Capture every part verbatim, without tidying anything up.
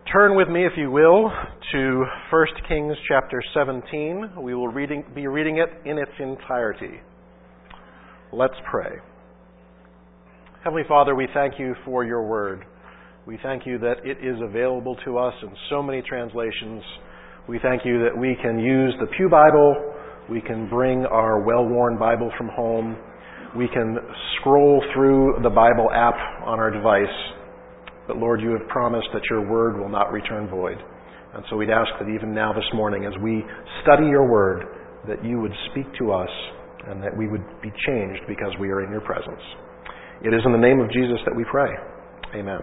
Turn with me, if you will, to First Kings chapter seventeen. We will reading, be reading it in its entirety. Let's pray. Heavenly Father, we thank you for your word. We thank you that it is available to us in so many translations. We thank you that we can use the Pew Bible. We can bring our well-worn Bible from home. We can scroll through the Bible app on our device. But Lord, you have promised that your word will not return void. And so we'd ask that even now this morning, as we study your word, that you would speak to us and that we would be changed because we are in your presence. It is in the name of Jesus that we pray. Amen.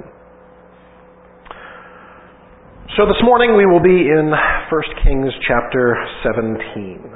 So this morning we will be in First Kings chapter seventeen.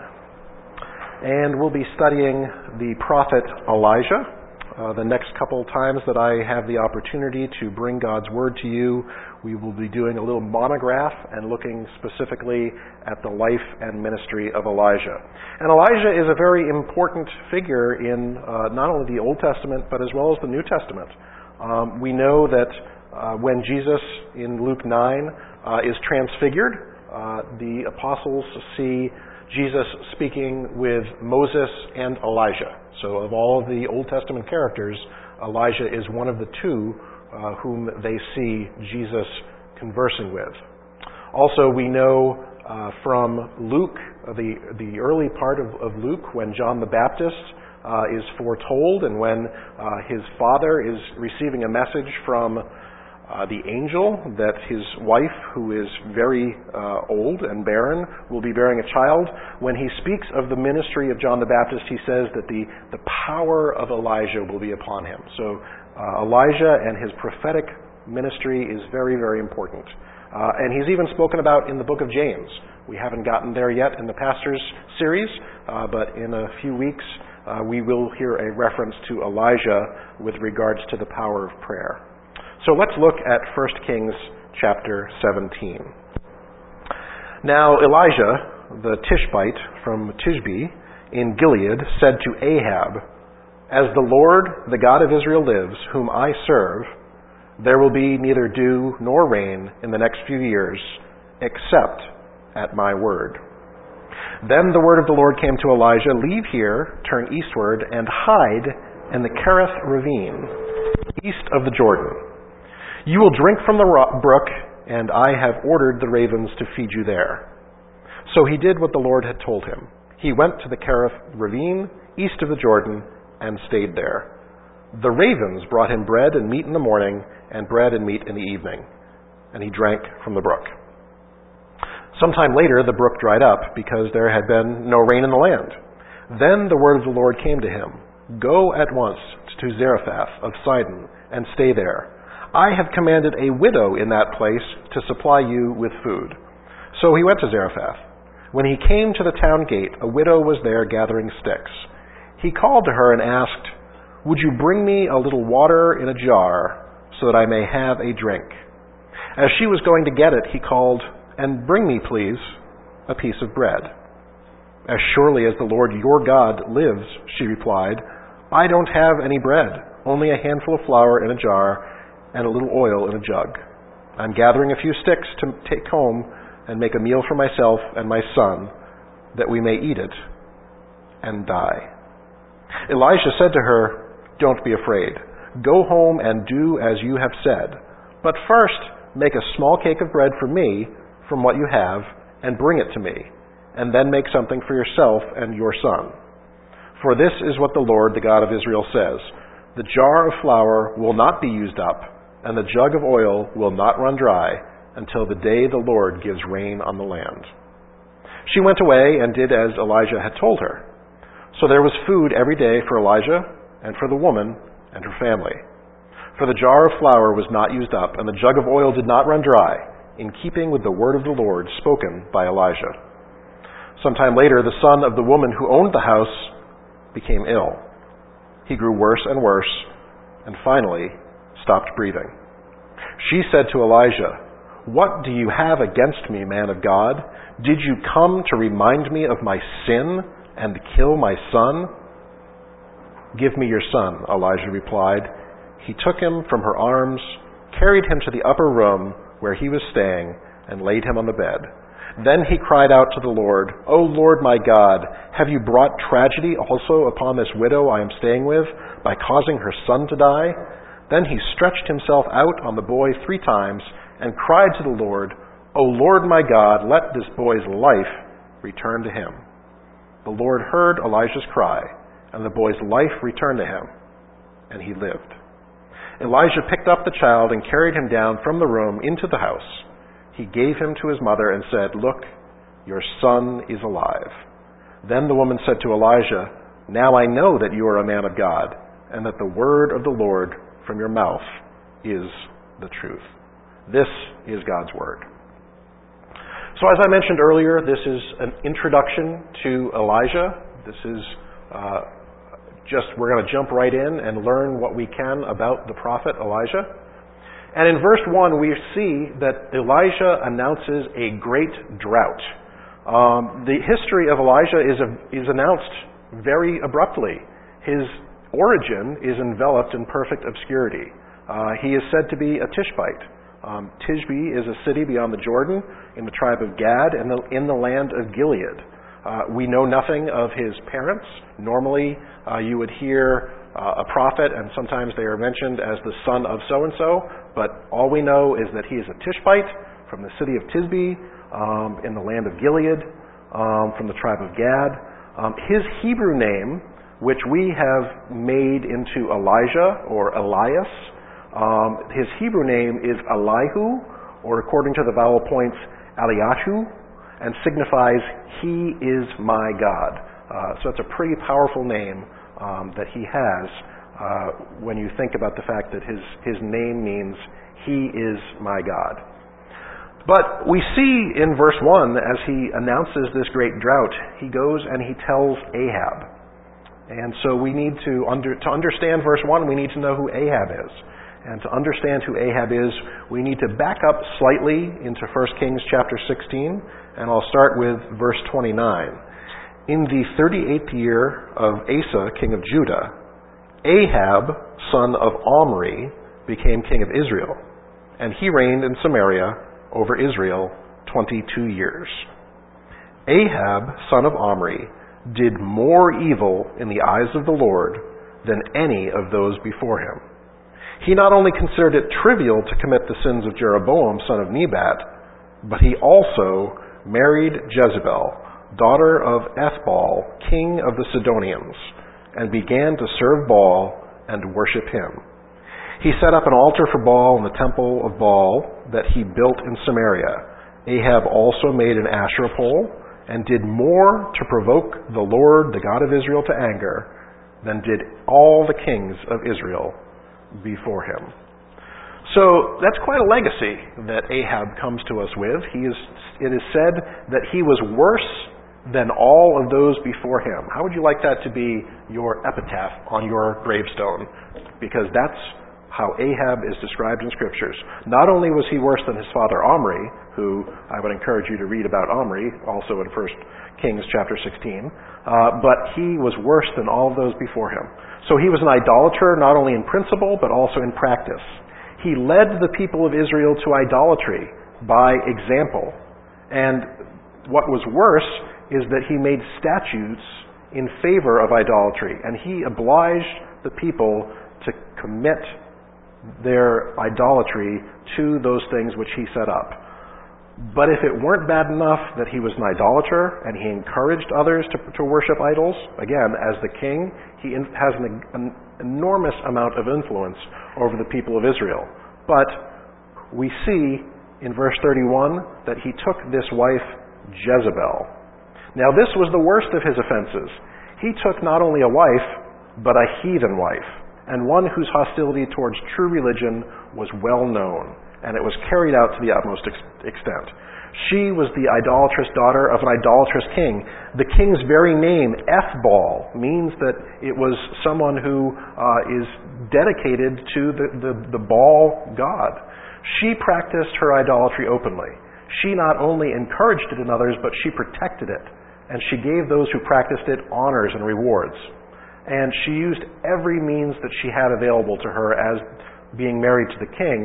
And we'll be studying the prophet Elijah. Uh, the next couple times that I have the opportunity to bring God's word to you, we will be doing a little monograph and looking specifically at the life and ministry of Elijah. And Elijah is a very important figure in uh, not only the Old Testament, but as well as the New Testament. Um, we know that uh, when Jesus, in Luke nine, uh, is transfigured, uh, the apostles see Jesus speaking with Moses and Elijah. So of all of the Old Testament characters, Elijah is one of the two uh, whom they see Jesus conversing with. Also, we know uh, from Luke, uh, the, the early part of, of Luke, when John the Baptist uh, is foretold and when uh, his father is receiving a message from Uh, the angel that his wife, who is very uh, old and barren, will be bearing a child. When he speaks of the ministry of John the Baptist, he says that the, the power of Elijah will be upon him. So uh, Elijah and his prophetic ministry is very, very important. Uh, and he's even spoken about in the book of James. We haven't gotten there yet in the Pastors series, uh, but in a few weeks uh, we will hear a reference to Elijah with regards to the power of prayer. So let's look at First Kings chapter seventeen. Now Elijah, the Tishbite from Tishbe in Gilead, said to Ahab, "As the Lord, the God of Israel lives, whom I serve, there will be neither dew nor rain in the next few years, except at my word." Then the word of the Lord came to Elijah, "Leave here, turn eastward, and hide in the Kerith ravine, east of the Jordan. You will drink from the brook, and I have ordered the ravens to feed you there." So he did what the Lord had told him. He went to the Kerith ravine, east of the Jordan, and stayed there. The ravens brought him bread and meat in the morning, and bread and meat in the evening, and he drank from the brook. Sometime later the brook dried up, because there had been no rain in the land. Then the word of the Lord came to him, "Go at once to Zarephath of Sidon, and stay there. I have commanded a widow in that place to supply you with food." So he went to Zarephath. When he came to the town gate, a widow was there gathering sticks. He called to her and asked, "Would you bring me a little water in a jar so that I may have a drink?" As she was going to get it, he called, "And bring me, please, a piece of bread." "As surely as the Lord your God lives," she replied, "I don't have any bread, only a handful of flour in a jar and a little oil in a jug. I'm gathering a few sticks to take home and make a meal for myself and my son, that we may eat it and die." Elijah said to her, "Don't be afraid. Go home and do as you have said. But first make a small cake of bread for me from what you have and bring it to me, and then make something for yourself and your son. For this is what the Lord, the God of Israel, says, the jar of flour will not be used up, and the jug of oil will not run dry until the day the Lord gives rain on the land." She went away and did as Elijah had told her. So there was food every day for Elijah and for the woman and her family. For the jar of flour was not used up, and the jug of oil did not run dry, in keeping with the word of the Lord spoken by Elijah. Sometime later, the son of the woman who owned the house became ill. He grew worse and worse, and finally stopped breathing. She said to Elijah, "What do you have against me, man of God? Did you come to remind me of my sin and kill my son?" "Give me your son," Elijah replied. He took him from her arms carried him to the upper room where he was staying, and laid him on the bed. Then he cried out to the Lord, "O Lord my God, have you brought tragedy also upon this widow I am staying with, by causing her son to die?" Then he stretched himself out on the boy three times, and cried to the Lord, "O Lord my God, let this boy's life return to him." The Lord heard Elijah's cry, and the boy's life returned to him, and he lived. Elijah picked up the child and carried him down from the room into the house. He gave him to his mother and said, "Look, your son is alive." Then the woman said to Elijah, "Now I know that you are a man of God, and that the word of the Lord from your mouth is the truth." This is God's word. So as I mentioned earlier, this is an introduction to Elijah. This is uh, just, we're going to jump right in and learn what we can about the prophet Elijah. And in verse one, we see that Elijah announces a great drought. Um, the history of Elijah is, a, is announced very abruptly. His origin is enveloped in perfect obscurity. Uh, he is said to be a Tishbite. Um, Tishbe is a city beyond the Jordan in the tribe of Gad and the, in the land of Gilead. Uh, we know nothing of his parents. Normally, uh, you would hear uh, a prophet, and sometimes they are mentioned as the son of so-and-so, but all we know is that he is a Tishbite from the city of Tisbe, um, in the land of Gilead, um, from the tribe of Gad. Um, his Hebrew name, which we have made into Elijah or Elias, um, his Hebrew name is Elihu, or according to the vowel points, Eliyahu, and signifies, "He is my God." Uh, so it's a pretty powerful name um, that he has uh, when you think about the fact that his, his name means, "He is my God." But we see in verse one, as he announces this great drought, he goes and he tells Ahab. And so we need to, under, to understand verse one, we need to know who Ahab is. And to understand who Ahab is, we need to back up slightly into First Kings chapter sixteen, and I'll start with verse twenty-nine. In the thirty-eighth year of Asa, king of Judah, Ahab, son of Omri, became king of Israel, and he reigned in Samaria over Israel twenty-two years. Ahab, son of Omri, did more evil in the eyes of the Lord than any of those before him. He not only considered it trivial to commit the sins of Jeroboam, son of Nebat, but he also married Jezebel, daughter of Ethbaal, king of the Sidonians, and began to serve Baal and worship him. He set up an altar for Baal in the temple of Baal that he built in Samaria. Ahab also made an Asherah pole and did more to provoke the Lord, the God of Israel, to anger than did all the kings of Israel before him. So that's quite a legacy that Ahab comes to us with. He is, it is said that he was worse than all of those before him. How would you like that to be your epitaph on your gravestone? Because that's how Ahab is described in Scriptures. Not only was he worse than his father Omri, who I would encourage you to read about Omri, also in First Kings chapter sixteen, uh, but he was worse than all of those before him. So he was an idolater, not only in principle, but also in practice. He led the people of Israel to idolatry by example. And what was worse is that he made statutes in favor of idolatry, and he obliged the people to commit their idolatry to those things which he set up. But if it weren't bad enough that he was an idolater and he encouraged others to, to worship idols, again, as the king, he in, has an, an enormous amount of influence over the people of Israel. But we see in verse thirty-one that he took this wife, Jezebel. Now this was the worst of his offenses. He took not only a wife, but a heathen wife, and one whose hostility towards true religion was well known, and it was carried out to the utmost ex- extent. She was the idolatrous daughter of an idolatrous king. The king's very name, Ethbaal, means that it was someone who uh, is dedicated to the, the, the Baal god. She practiced her idolatry openly. She not only encouraged it in others, but she protected it, and she gave those who practiced it honors and rewards. And she used every means that she had available to her as being married to the king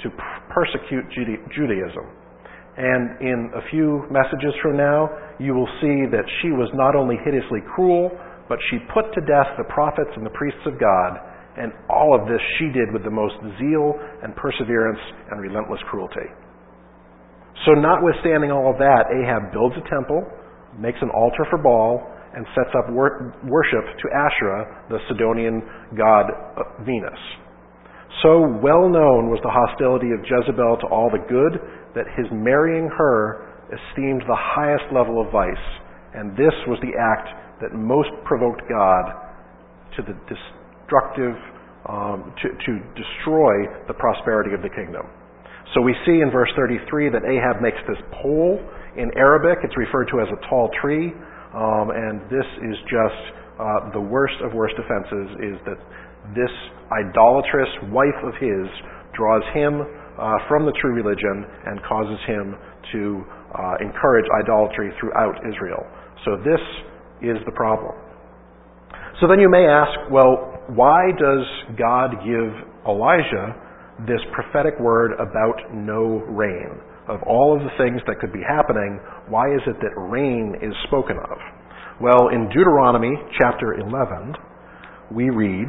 to persecute Judaism. And in a few messages from now, you will see that she was not only hideously cruel, but she put to death the prophets and the priests of God, and all of this she did with the most zeal and perseverance and relentless cruelty. So notwithstanding all of that, Ahab builds a temple, makes an altar for Baal, and sets up wor- worship to Asherah, the Sidonian god Venus. So well known was the hostility of Jezebel to all the good that his marrying her esteemed the highest level of vice, and this was the act that most provoked God to the destructive, um, to, to destroy the prosperity of the kingdom. So we see in verse thirty-three that Ahab makes this pole. In Arabic, it's referred to as a tall tree, um, and this is just uh, the worst of worst offenses, is that this idolatrous wife of his draws him uh, from the true religion and causes him to uh, encourage idolatry throughout Israel. So this is the problem. So then you may ask, well, why does God give Elijah this prophetic word about no rain? Of all of the things that could be happening, why is it that rain is spoken of? Well, in Deuteronomy chapter eleven, we read,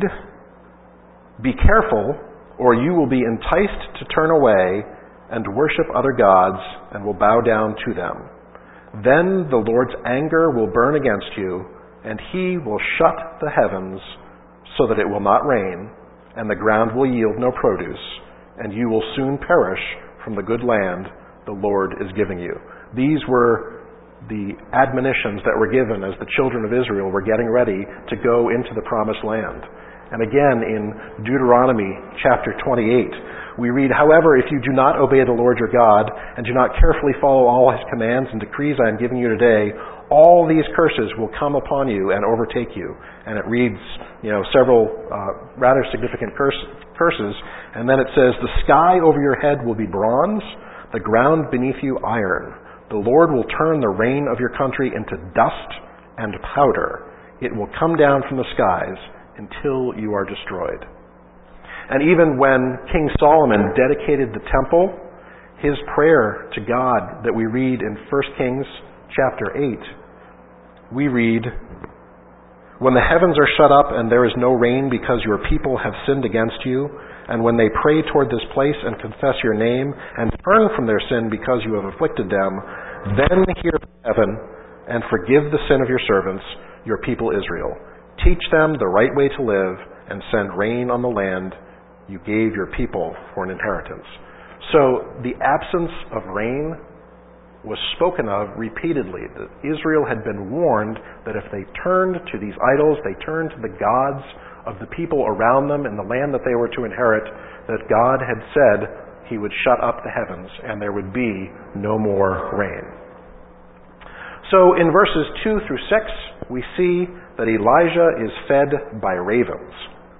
"Be careful, or you will be enticed to turn away and worship other gods and will bow down to them. Then the Lord's anger will burn against you, and he will shut the heavens so that it will not rain, and the ground will yield no produce, and you will soon perish from the good land the Lord is giving you." These were the admonitions that were given as the children of Israel were getting ready to go into the promised land. And again, in Deuteronomy chapter twenty-eight, we read, "However, if you do not obey the Lord your God, and do not carefully follow all his commands and decrees I am giving you today, all these curses will come upon you and overtake you." And it reads, you know, several uh, rather significant curse, curses. And then it says, "The sky over your head will be bronze, the ground beneath you iron. The Lord will turn the rain of your country into dust and powder. It will come down from the skies until you are destroyed." And even when King Solomon dedicated the temple, his prayer to God that we read in First Kings chapter eight, we read, "When the heavens are shut up and there is no rain because your people have sinned against you, and when they pray toward this place and confess your name and turn from their sin because you have afflicted them, then hear from heaven and forgive the sin of your servants, your people Israel. Teach them the right way to live and send rain on the land you gave your people for an inheritance." So the absence of rain was spoken of repeatedly. That Israel had been warned that if they turned to these idols, they turned to the gods of the people around them in the land that they were to inherit, that God had said he would shut up the heavens and there would be no more rain. So in verses two through six, we see that Elijah is fed by ravens.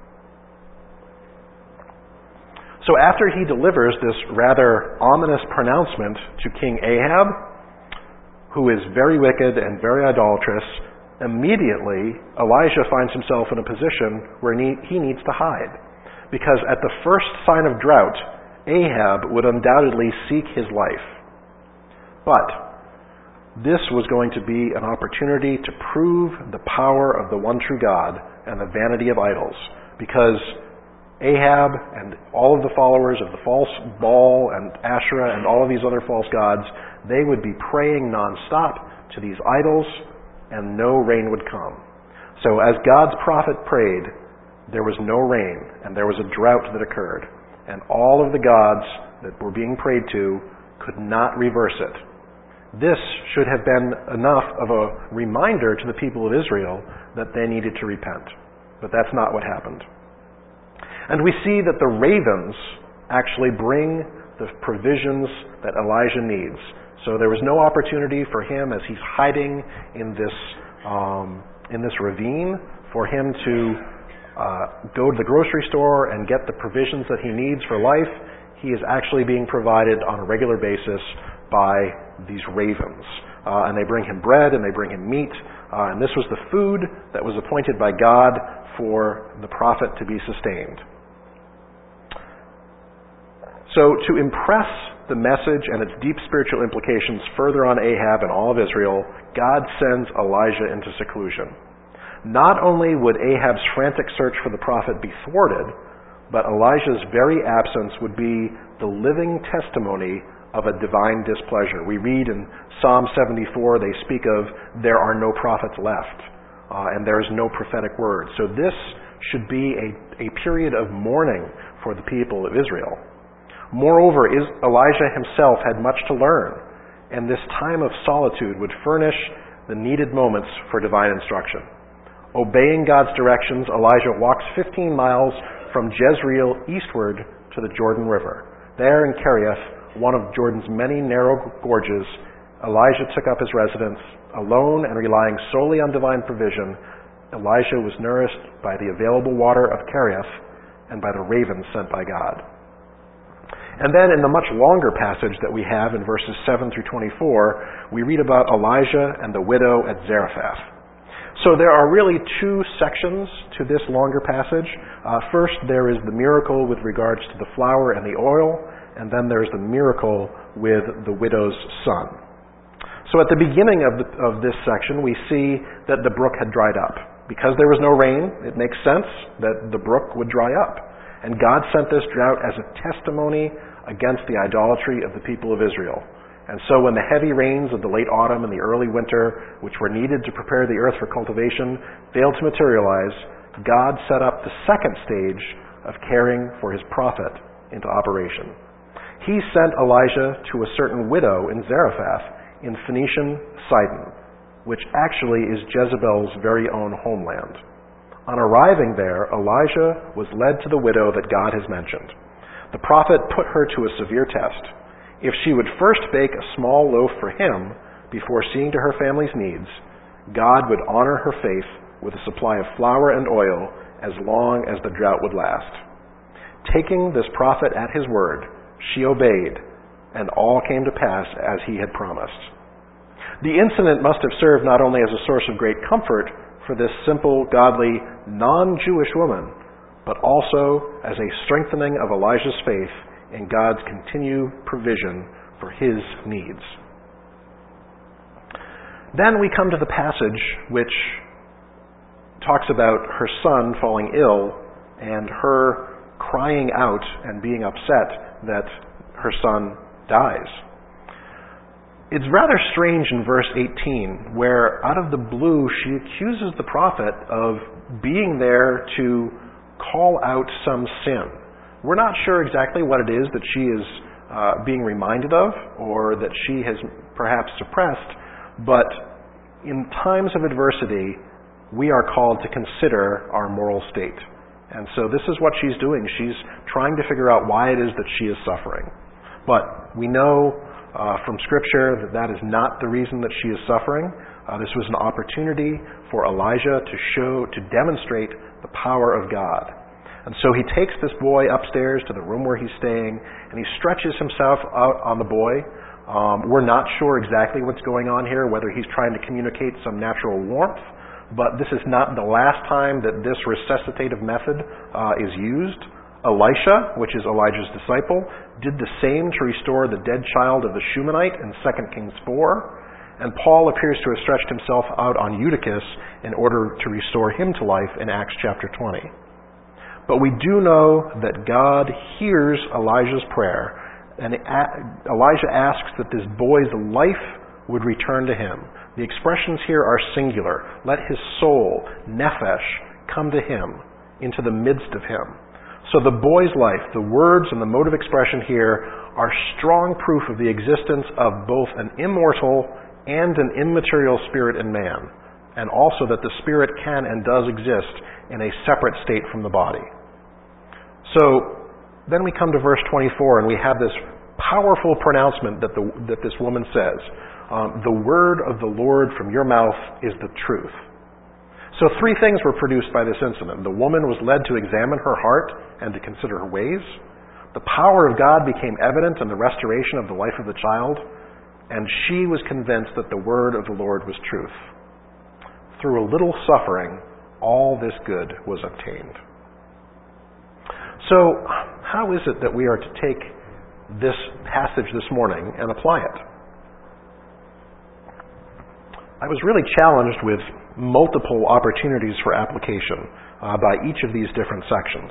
So after he delivers this rather ominous pronouncement to King Ahab, who is very wicked and very idolatrous, immediately Elijah finds himself in a position where he needs to hide. Because at the first sign of drought, Ahab would undoubtedly seek his life. But this was going to be an opportunity to prove the power of the one true God and the vanity of idols. Because Ahab and all of the followers of the false Baal and Asherah and all of these other false gods, they would be praying nonstop to these idols, and no rain would come. So as God's prophet prayed, there was no rain, and there was a drought that occurred. And all of the gods that were being prayed to could not reverse it. This should have been enough of a reminder to the people of Israel that they needed to repent. But that's not what happened. And we see that the ravens actually bring the provisions that Elijah needs. So there was no opportunity for him, as he's hiding in this um, in this ravine, for him to uh, go to the grocery store and get the provisions that he needs for life. He is actually being provided on a regular basis by these ravens. Uh, and they bring him bread and they bring him meat. Uh, and this was the food that was appointed by God for the prophet to be sustained. So to impress the message and its deep spiritual implications further on Ahab and all of Israel, God sends Elijah into seclusion. Not only would Ahab's frantic search for the prophet be thwarted, but Elijah's very absence would be the living testimony of a divine displeasure. We read in Psalm seventy-four, they speak of, there are no prophets left, uh, and there is no prophetic word. So this should be a, a period of mourning for the people of Israel. Moreover, Elijah himself had much to learn, and this time of solitude would furnish the needed moments for divine instruction. Obeying God's directions, Elijah walks fifteen miles from Jezreel eastward to the Jordan River. There in Kerioth, one of Jordan's many narrow gorges, Elijah took up his residence. Alone and relying solely on divine provision, Elijah was nourished by the available water of Kerioth and by the ravens sent by God. And then in the much longer passage that we have in verses seven through twenty-four, we read about Elijah and the widow at Zarephath. So there are really two sections to this longer passage. Uh, first, there is the miracle with regards to the flour and the oil, and then there's the miracle with the widow's son. So at the beginning of, the, of this section, we see that the brook had dried up. Because there was no rain, it makes sense that the brook would dry up. And God sent this drought as a testimony against the idolatry of the people of Israel. And so when the heavy rains of the late autumn and the early winter, which were needed to prepare the earth for cultivation, failed to materialize, God set up the second stage of caring for his prophet into operation. He sent Elijah to a certain widow in Zarephath in Phoenician Sidon, which actually is Jezebel's very own homeland. On arriving there, Elijah was led to the widow that God has mentioned. The prophet put her to a severe test. If she would first bake a small loaf for him before seeing to her family's needs, God would honor her faith with a supply of flour and oil as long as the drought would last. Taking this prophet at his word, she obeyed, and all came to pass as he had promised. The incident must have served not only as a source of great comfort for this simple, godly, non-Jewish woman, but also as a strengthening of Elijah's faith in God's continued provision for his needs. Then we come to the passage which talks about her son falling ill and her crying out and being upset that her son dies. It's rather strange in verse eighteen, where out of the blue she accuses the prophet of being there to call out some sin. We're not sure exactly what it is that she is uh, being reminded of or that she has perhaps suppressed, but in times of adversity, we are called to consider our moral state. And so this is what she's doing. She's trying to figure out why it is that she is suffering. But we know uh, from Scripture that that is not the reason that she is suffering. Uh, this was an opportunity for Elijah to show, to demonstrate the power of God. And so he takes this boy upstairs to the room where he's staying, and he stretches himself out on the boy. Um, we're not sure exactly what's going on here, whether he's trying to communicate some natural warmth, but this is not the last time that this resuscitative method uh, is used. Elisha, which is Elijah's disciple, did the same to restore the dead child of the Shunammite in Second Kings four, and Paul appears to have stretched himself out on Eutychus in order to restore him to life in Acts chapter twenty. But we do know that God hears Elijah's prayer, and Elijah asks that this boy's life would return to him. The expressions here are singular. Let his soul, nephesh, come to him, into the midst of him. So the boy's life, the words and the mode of expression here are strong proof of the existence of both an immortal and an immaterial spirit in man, and also that the spirit can and does exist in a separate state from the body. So then we come to verse twenty-four, and we have this powerful pronouncement that, the, that this woman says. Um, the word of the Lord from your mouth is the truth. So three things were produced by this incident. The woman was led to examine her heart and to consider her ways. The power of God became evident in the restoration of the life of the child, and she was convinced that the word of the Lord was truth. Through a little suffering, all this good was obtained. So, how is it that we are to take this passage this morning and apply it. I was really challenged with multiple opportunities for application uh, by each of these different sections.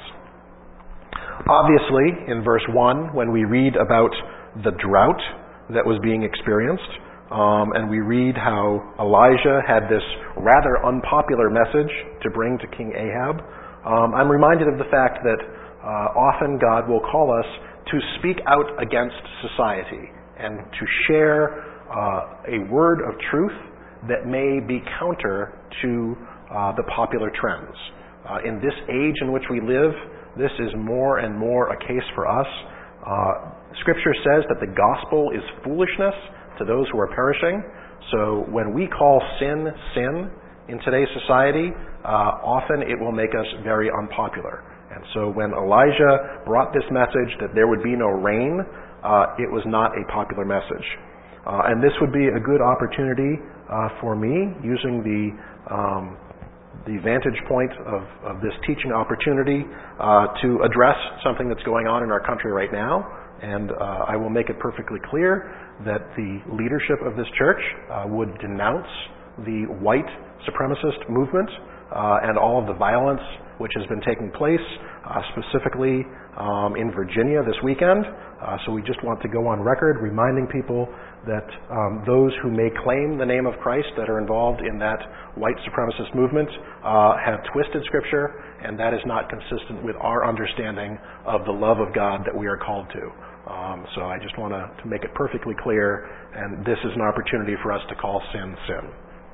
Obviously, in verse one, when we read about the drought that was being experienced, um, and we read how Elijah had this rather unpopular message to bring to King Ahab, um, I'm reminded of the fact that uh, often God will call us to speak out against society and to share uh, a word of truth that may be counter to uh, the popular trends. Uh, in this age in which we live, this is more and more a case for us. Uh, Scripture says that the gospel is foolishness to those who are perishing. So when we call sin, sin in today's society, uh, often it will make us very unpopular. And so when Elijah brought this message that there would be no rain, uh, it was not a popular message. Uh, and this would be a good opportunity uh, for me, using the um, the vantage point of, of this teaching opportunity, uh, to address something that's going on in our country right now. And uh, I will make it perfectly clear that the leadership of this church uh, would denounce the white supremacist movement uh, and all of the violence which has been taking place, uh, specifically um, in Virginia this weekend. Uh, so we just want to go on record reminding people that um, those who may claim the name of Christ that are involved in that white supremacist movement uh, have twisted Scripture, and that is not consistent with our understanding of the love of God that we are called to. Um, so I just want to, to make it perfectly clear, and this is an opportunity for us to call sin, sin.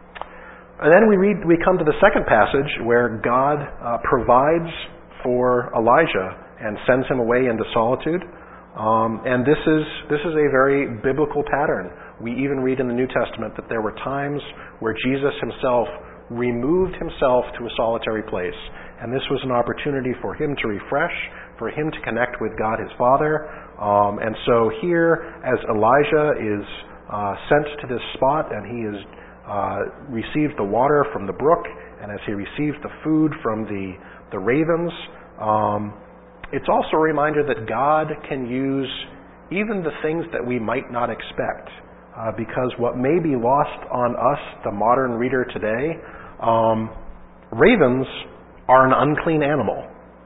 And then we read, we come to the second passage where God uh, provides for Elijah and sends him away into solitude. Um, and this is this is a very biblical pattern. We even read in the New Testament that there were times where Jesus himself removed himself to a solitary place. And this was an opportunity for him to refresh, for him to connect with God his Father. Um, and so here, as Elijah is uh, sent to this spot and he is Uh, receives the water from the brook, and as he receives the food from the, the ravens, um, it's also a reminder that God can use even the things that we might not expect. Uh, because what may be lost on us, the modern reader today, um, ravens are an unclean animal.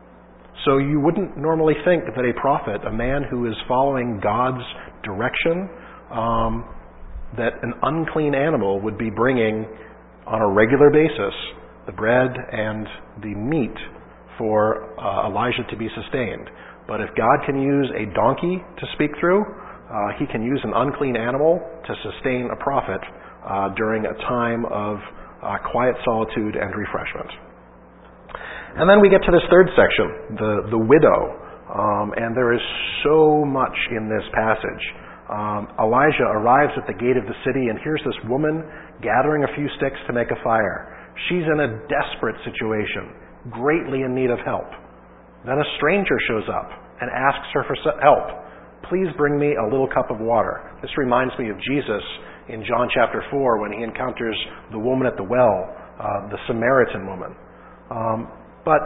So you wouldn't normally think that a prophet, a man who is following God's direction, um, that an unclean animal would be bringing on a regular basis the bread and the meat for uh, Elijah to be sustained. But if God can use a donkey to speak through, uh, he can use an unclean animal to sustain a prophet uh, during a time of uh, quiet solitude and refreshment. And then we get to this third section, the, the widow. Um, and there is so much in this passage. Um, Elijah arrives at the gate of the city, and here's this woman gathering a few sticks to make a fire. She's in a desperate situation, greatly in need of help. Then a stranger shows up and asks her for help. Please bring me a little cup of water. This reminds me of Jesus in John chapter four when he encounters the woman at the well, uh, the Samaritan woman. Um, but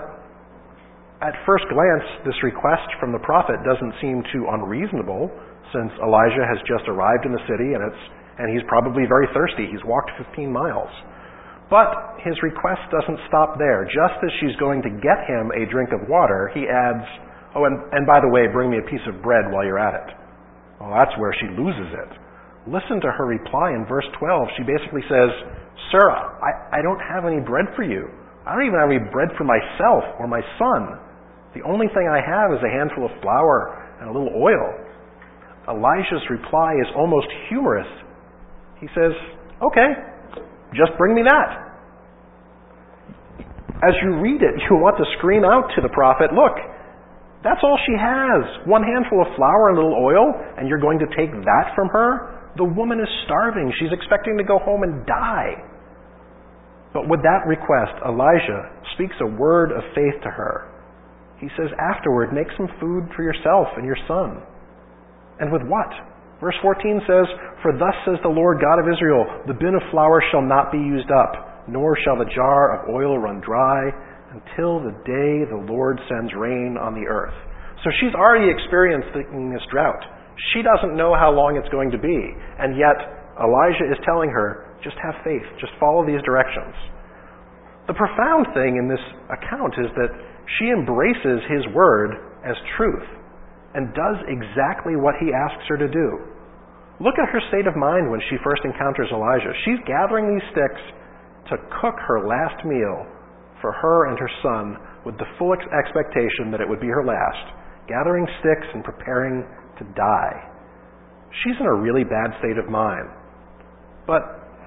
at first glance, this request from the prophet doesn't seem too unreasonable, since Elijah has just arrived in the city and it's and he's probably very thirsty. He's walked fifteen miles. But his request doesn't stop there. Just as she's going to get him a drink of water, he adds, oh, and, and by the way, bring me a piece of bread while you're at it. Well, that's where she loses it. Listen to her reply in verse twelve. She basically says, Sir, I, I don't have any bread for you. I don't even have any bread for myself or my son. The only thing I have is a handful of flour and a little oil. Elijah's reply is almost humorous. He says, okay, just bring me that. As you read it, you want to scream out to the prophet, look, that's all she has. One handful of flour and a little oil, and you're going to take that from her? The woman is starving. She's expecting to go home and die. But with that request, Elijah speaks a word of faith to her. He says, afterward, make some food for yourself and your son. And with what? Verse fourteen says, For thus says the Lord God of Israel, the bin of flour shall not be used up, nor shall the jar of oil run dry, until the day the Lord sends rain on the earth. So she's already experiencing this drought. She doesn't know how long it's going to be, and yet Elijah is telling her, just have faith, just follow these directions. The profound thing in this account is that she embraces his word as truth and does exactly what he asks her to do. Look at her state of mind when she first encounters Elijah. She's gathering these sticks to cook her last meal for her and her son with the full ex- expectation that it would be her last, gathering sticks and preparing to die. She's in a really bad state of mind. But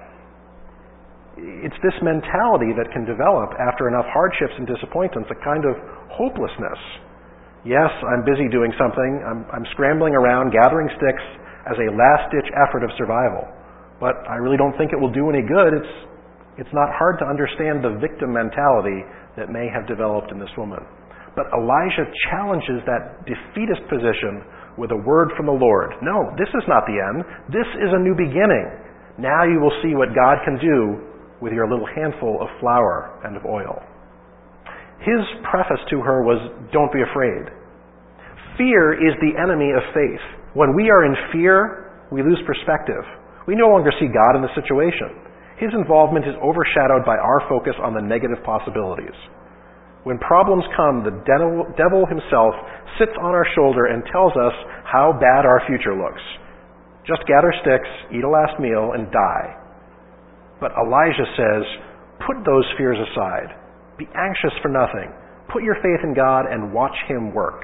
it's this mentality that can develop after enough hardships and disappointments, a kind of hopelessness. Yes, I'm busy doing something. I'm, I'm scrambling around, gathering sticks as a last-ditch effort of survival. But I really don't think it will do any good. It's, it's not hard to understand the victim mentality that may have developed in this woman. But Elijah challenges that defeatist position with a word from the Lord. No, this is not the end. This is a new beginning. Now you will see what God can do with your little handful of flour and of oil. His preface to her was, don't be afraid. Fear is the enemy of faith. When we are in fear, we lose perspective. We no longer see God in the situation. His involvement is overshadowed by our focus on the negative possibilities. When problems come, the devil himself sits on our shoulder and tells us how bad our future looks. Just gather sticks, eat a last meal, and die. But Elijah says, put those fears aside. Be anxious for nothing. Put your faith in God and watch him work.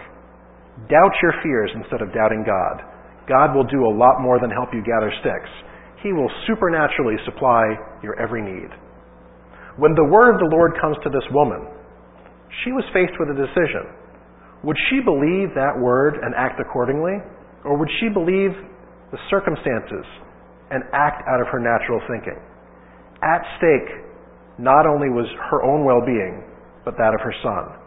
Doubt your fears instead of doubting God. God will do a lot more than help you gather sticks. He will supernaturally supply your every need. When the word of the Lord comes to this woman, she was faced with a decision. Would she believe that word and act accordingly? Or would she believe the circumstances and act out of her natural thinking? At stake, not only was her own well-being, but that of her son.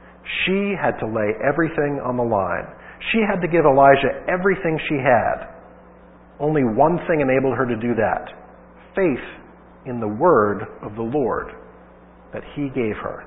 She had to lay everything on the line. She had to give Elijah everything she had. Only one thing enabled her to do that: faith in the word of the Lord that he gave her.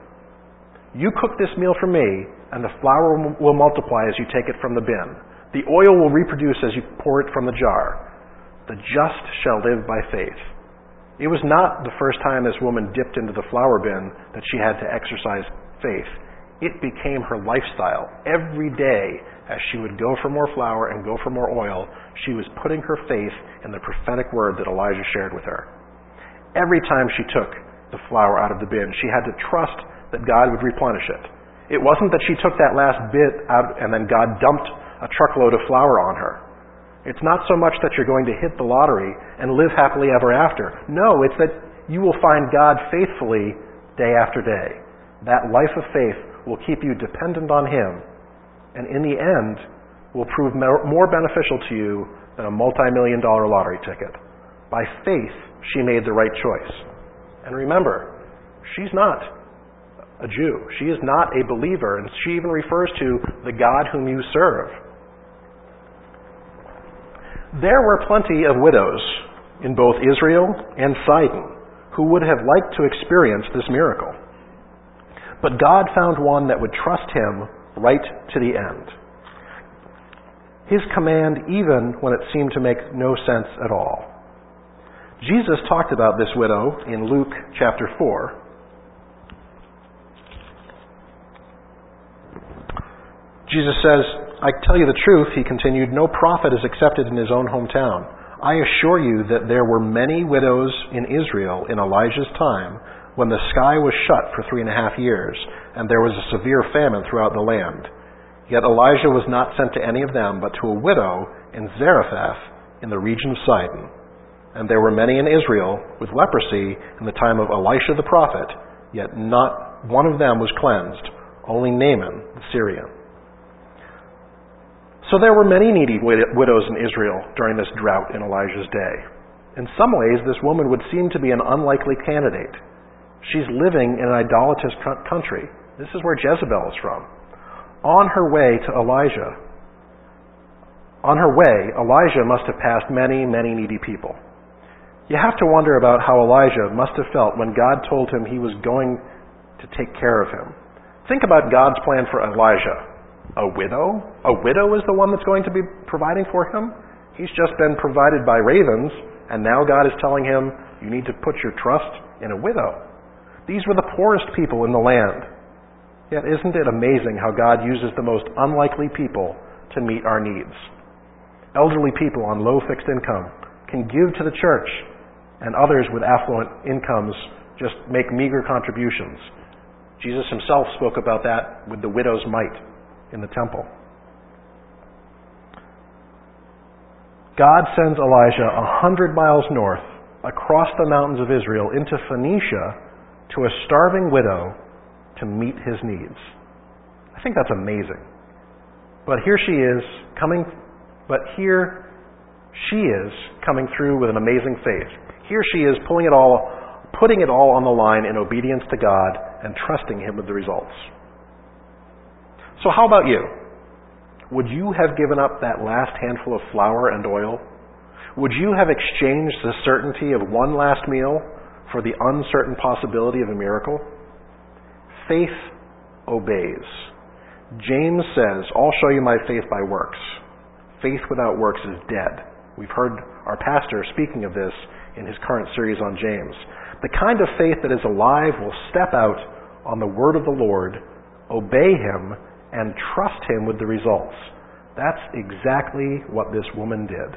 You cook this meal for me, and the flour will multiply as you take it from the bin. The oil will reproduce as you pour it from the jar. The just shall live by faith. It was not the first time this woman dipped into the flour bin that she had to exercise faith. It became her lifestyle. Every day, as she would go for more flour and go for more oil, she was putting her faith in the prophetic word that Elijah shared with her. Every time she took the flour out of the bin, she had to trust that God would replenish it. It wasn't that she took that last bit out and then God dumped a truckload of flour on her. It's not so much that you're going to hit the lottery and live happily ever after. No, it's that you will find God faithfully day after day. That life of faith will keep you dependent on him, and in the end will prove more beneficial to you than a multi-million dollar lottery ticket. By faith, she made the right choice. And remember, she's not a Jew. She is not a believer, and she even refers to the God whom you serve. There were plenty of widows in both Israel and Sidon who would have liked to experience this miracle. But God found one that would trust him right to the end. His command even when it seemed to make no sense at all. Jesus talked about this widow in Luke chapter four. Jesus says, I tell you the truth, he continued, no prophet is accepted in his own hometown. I assure you that there were many widows in Israel in Elijah's time when the sky was shut for three and a half years, and there was a severe famine throughout the land. Yet Elijah was not sent to any of them, but to a widow in Zarephath in the region of Sidon. And there were many in Israel with leprosy in the time of Elisha the prophet, yet not one of them was cleansed, only Naaman the Syrian. So there were many needy widows in Israel during this drought in Elijah's day. In some ways, this woman would seem to be an unlikely candidate. She's living in an idolatrous country. This is where Jezebel is from. On her way to Elijah, on her way, Elijah must have passed many, many needy people. You have to wonder about how Elijah must have felt when God told him he was going to take care of him. Think about God's plan for Elijah. A widow? A widow is the one that's going to be providing for him? He's just been provided by ravens, and now God is telling him, you need to put your trust in a widow. These were the poorest people in the land. Yet isn't it amazing how God uses the most unlikely people to meet our needs? Elderly people on low fixed income can give to the church, and others with affluent incomes just make meager contributions. Jesus himself spoke about that with the widow's mite in the temple. God sends Elijah a hundred miles north, across the mountains of Israel, into Phoenicia, to a starving widow to meet his needs. I think that's amazing. But here she is coming, but here she is coming through with an amazing faith. Here she is pulling it all, putting it all on the line in obedience to God and trusting him with the results. So how about you? Would you have given up that last handful of flour and oil? Would you have exchanged the certainty of one last meal for the uncertain possibility of a miracle? Faith obeys. James says, I'll show you my faith by works. Faith without works is dead. We've heard our pastor speaking of this in his current series on James. The kind of faith that is alive will step out on the word of the Lord, obey him, and trust him with the results. That's exactly what this woman did.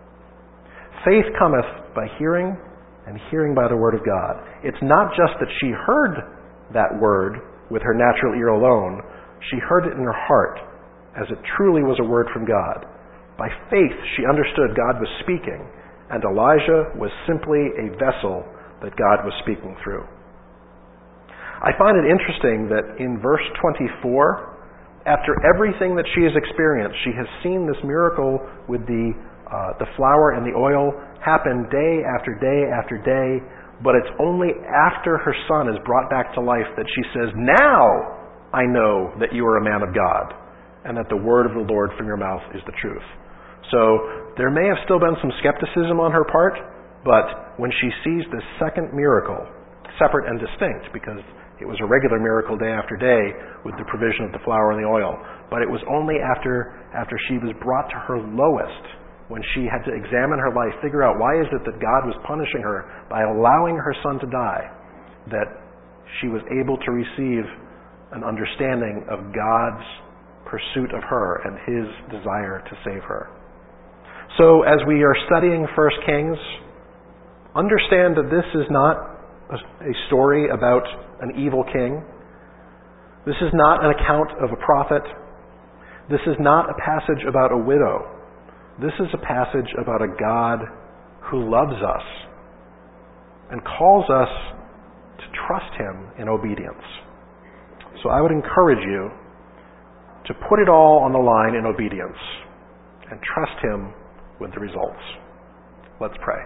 Faith cometh by hearing, and hearing by the word of God. It's not just that she heard that word with her natural ear alone. She heard it in her heart, as it truly was a word from God. By faith, she understood God was speaking, and Elijah was simply a vessel that God was speaking through. I find it interesting that in verse twenty-four, after everything that she has experienced, she has seen this miracle with the uh, the flour and the oil happen day after day after day, but it's only after her son is brought back to life that she says, now I know that you are a man of God, and that the word of the Lord from your mouth is the truth. So there may have still been some skepticism on her part, but when she sees this second miracle, separate and distinct, because it was a regular miracle day after day with the provision of the flour and the oil, but it was only after after she was brought to her lowest, when she had to examine her life, figure out why is it that God was punishing her by allowing her son to die, that she was able to receive an understanding of God's pursuit of her and his desire to save her. So as we are studying First Kings, understand that this is not a story about an evil king. This is not an account of a prophet. This is not a passage about a widow. This is a passage about a God who loves us and calls us to trust him in obedience. So I would encourage you to put it all on the line in obedience and trust him with the results. Let's pray.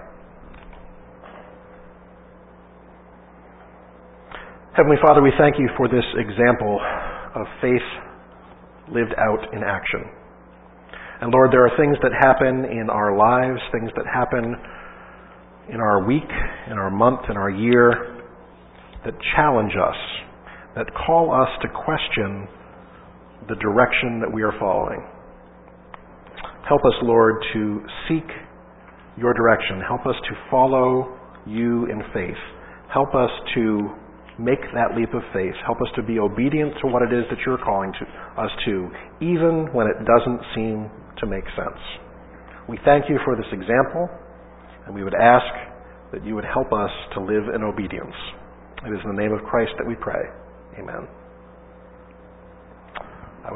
Heavenly Father, we thank you for this example of faith lived out in action. And Lord, there are things that happen in our lives, things that happen in our week, in our month, in our year, that challenge us, that call us to question the direction that we are following. Help us, Lord, to seek your direction. Help us to follow you in faith. Help us to make that leap of faith. Help us to be obedient to what it is that you're calling to us to, even when it doesn't seem to make sense. We thank you for this example, and we would ask that you would help us to live in obedience. It is in the name of Christ that we pray. Amen.